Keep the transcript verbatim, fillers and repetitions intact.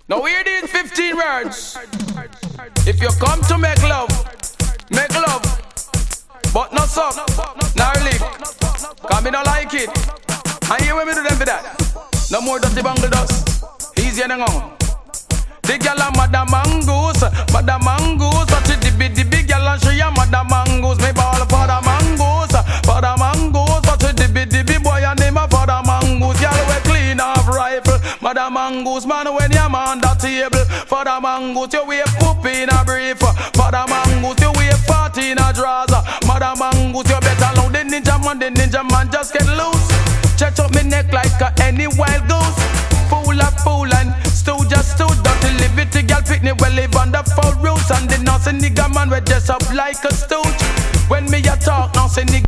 Now hear these fifteen words. If you come to make love, make love, but not suck, nor lick, cause me don't like it. And here when me do them for that. No more dirty bangle dust. Easy and on. The gyal a Madam Mongoose, Madam Mongoose. Touch it the big, the big gyal and she a Madam Mongoose. Me ball for the Mongoose, for the Mongoose. Touch it the big, the big boy and him a for the Mongoose. Gyal we clean off rifle, Madam Mongoose. Man when you on the table, for the Mongoose you wear poop in a brief. For the Mongoose you wear party in a drawers. Madam Mongoose you better know the ninja man, the ninja man just get loose. Stretch up me neck like a any wild goose. Fool a fool and stew just stew. Dirty liberty girl picnic well live on the foul roots. And the nonsense nigga man we dress up like a stooge. When me a talk nonsense nigga